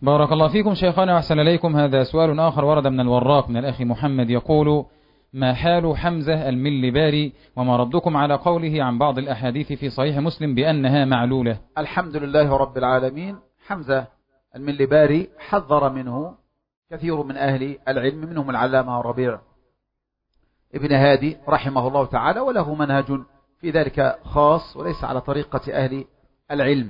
بارك الله فيكم شيخنا وأحسن إليكم. هذا سؤال آخر ورد من الوراق من الأخ محمد يقول: ما حال حمزة الملباري وما ردكم على قوله عن بعض الأحاديث في صحيح مسلم بأنها معلولة؟ الحمد لله رب العالمين. حمزة الملباري حذر منه كثير من أهل العلم، منهم العلامة ربيع ابن هادي رحمه الله تعالى، وله منهج في ذلك خاص وليس على طريقة أهل العلم.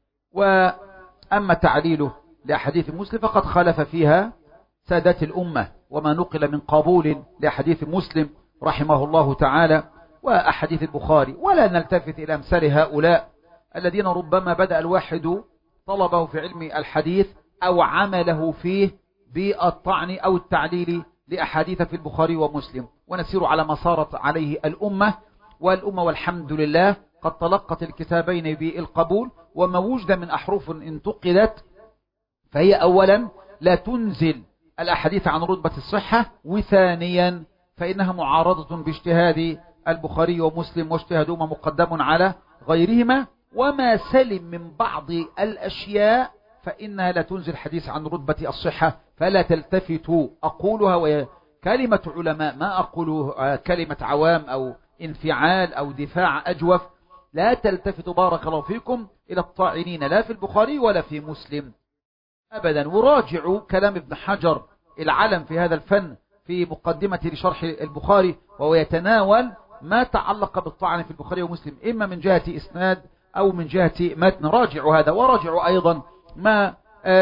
وأما تعليله لأحاديث مسلم فقد خالف فيها سادات الأمة، وما نقل من قبول لأحاديث مسلم رحمه الله تعالى وأحاديث البخاري، ولا نلتفت إلى أمثال هؤلاء الذين ربما بدأ الواحد طلبه في علم الحديث أو عمله فيه بالطعن أو التعليل لأحاديث في البخاري ومسلم، ونسير على ما صارت عليه الأمة. والأمة والحمد لله قد تلقت الكتابين بالقبول، وما وجد من أحرف انتقدت فهي أولا لا تنزل الأحاديث عن رتبة الصحة، وثانيا فإنها معارضة باجتهاد البخاري ومسلم، واجتهادهما مقدم على غيرهما. وما سلم من بعض الأشياء فإنها لا تنزل حديث عن رتبة الصحة، فلا تلتفتوا. أقولها وهي كلمة علماء، ما أقول كلمة عوام أو انفعال أو دفاع أجوف. لا تلتفتوا بارك الله فيكم إلى الطاعنين لا في البخاري ولا في مسلم أبدا. وراجعوا كلام ابن حجر العلم في هذا الفن في مقدمة لشرح البخاري، وهو يتناول ما تعلق بالطعن في البخاري ومسلم إما من جهة إسناد أو من جهة متن. راجعوا هذا، وراجعوا أيضا ما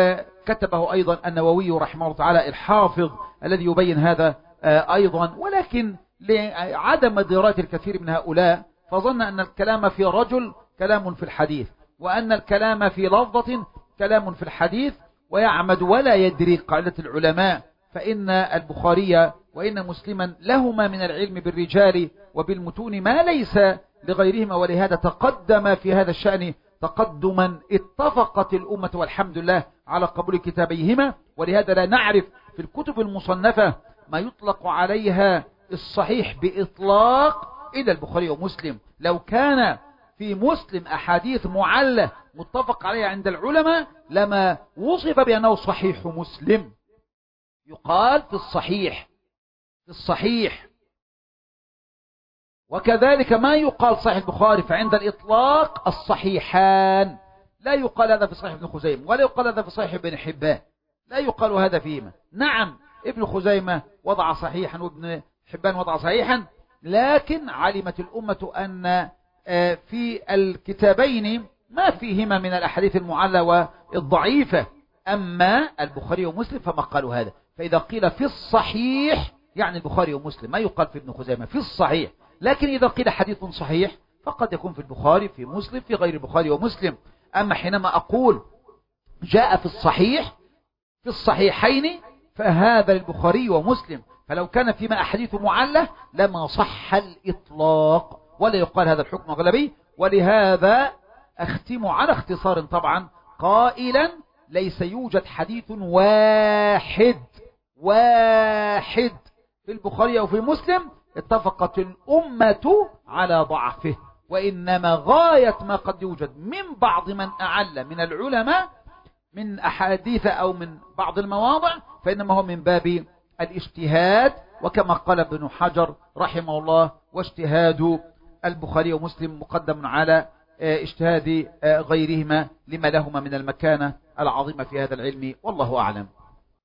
كتبه أيضا النووي رحمه الله تعالى الحافظ الذي يبين هذا أيضا. ولكن لعدم دراية الكثير من هؤلاء فظن أن الكلام في رجل كلام في الحديث، وأن الكلام في لفظة كلام في الحديث، ويعمد ولا يدري قاعدة العلماء فإن البخاري وإن مسلما لهما من العلم بالرجال وبالمتون ما ليس لغيرهما، ولهذا تقدم في هذا الشأن تقدما اتفقت الأمة والحمد لله على قبول كتابيهما. ولهذا لا نعرف في الكتب المصنفة ما يطلق عليها الصحيح بإطلاق إلا البخاري ومسلم. لو كان في مسلم أحاديث معلة متفق عليها عند العلماء لما وصف بأنه صحيح مسلم. يقال في الصحيح، في الصحيح. وكذلك ما يقال صحيح البخاري، فعند الإطلاق الصحيحان. لا يقال هذا في صحيح ابن خزيمة، ولا يقال هذا في صحيح ابن حبان، لا يقال هذا فيهما. نعم ابن خزيمة وضع صحيحا وابن حبان وضع صحيحا، لكن علمت الأمة أن في الكتابين ما فيهما من الأحاديث المعلة والضعيفة. أما البخاري ومسلم فما قالوا هذا. فإذا قيل في الصحيح يعني البخاري ومسلم، ما يقال في ابن خزيمة في الصحيح. لكن إذا قيل حديث صحيح فقد يكون في البخاري في مسلم في غير البخاري ومسلم. أما حينما أقول جاء في الصحيح في الصحيحين فهذا البخاري ومسلم، فلو كان فيما أحاديث معلة لما صح الإطلاق، ولا يقال هذا الحكم أغلبي. ولهذا أختم على اختصار طبعا قائلا ليس يوجد حديث واحد في البخاري أو في مسلم اتفقت الأمة على ضعفه، وإنما غاية ما قد يوجد من بعض من أعل من العلماء من أحاديث أو من بعض المواضع فإنما هو من باب الاجتهاد، وكما قال ابن حجر رحمه الله واجتهاد البخاري ومسلم مقدم على اجتهاد غيرهما لما لهما من المكانة العظيمة في هذا العلم، والله أعلم.